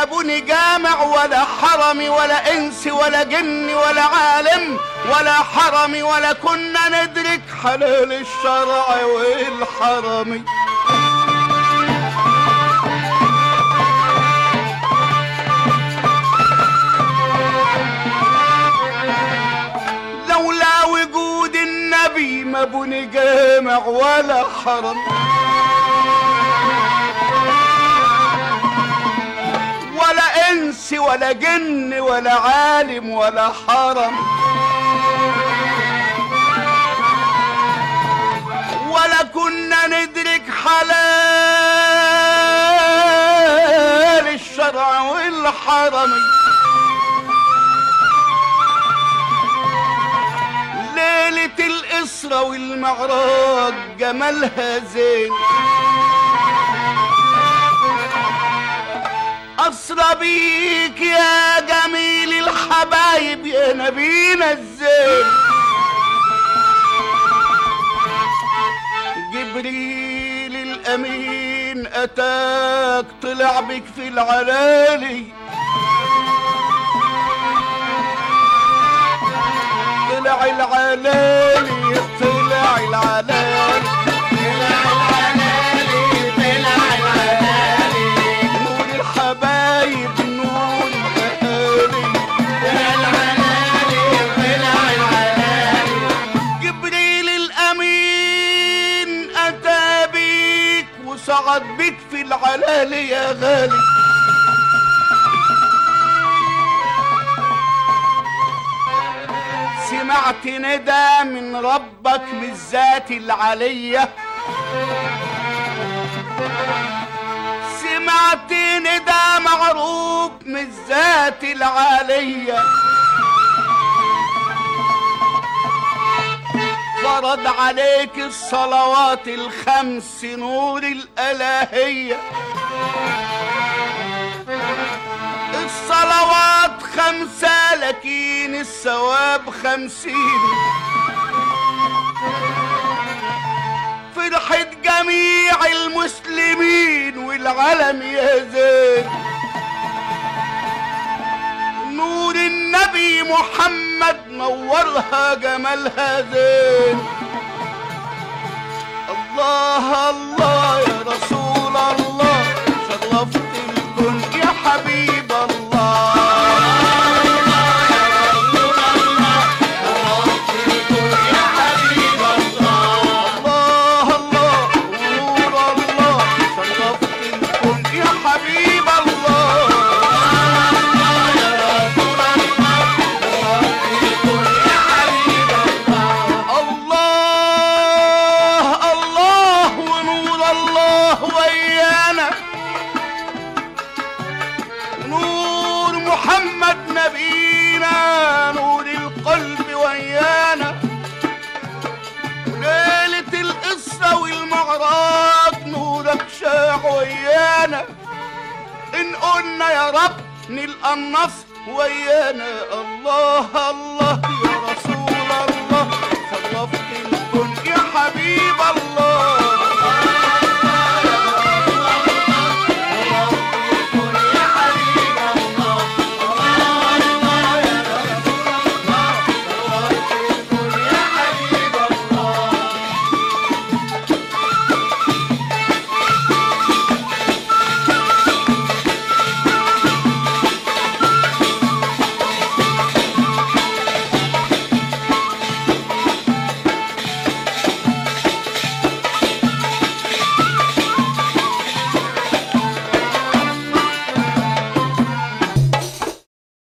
ما بني جامع ولا حرم ولا انس ولا جن ولا عالم ولا حرم، ولا كنا ندرك حلال الشرع والحرمي. لولا وجود النبي ما بني جامع ولا حرم، ولا انس ولا جن ولا عالم ولا حرم، ولا كنا ندرك حلال الشرع والحرمي. ليلة الإسراء والمعراج جمالها زين، أسرى بيك يا جميل الحبايب يا نبينا الزين. جبريل الأمين أتاك طلع بك في العلالي، طلع العلالي طلع العلالي طلع العلالي طلع العلالي، نور الحبايب نور الأهالي، طلع العلالي طلع العلالي. جبريل الأمين أتى بيك وصعد بك في العلالي يا غالي. سمعت ندى من ربك بالذات العلية، سمعت ندى معروف من الذات العلية، فرض عليك الصلوات الخمس نور الإلهية. الصلوات 5 لكن الثواب 50. فرحة جميع المسلمين والعالم يا زين، نور النبي محمد نورها جمالها زين. الله الله يا رسول الله شرفت الكون يا حبيب الله. محمد نبينا نور القلب ويانا، ليلة الإسراء والمعراج نورك شاع ويانا. إن قلنا يا رب نلقى النصر ويانا. الله الله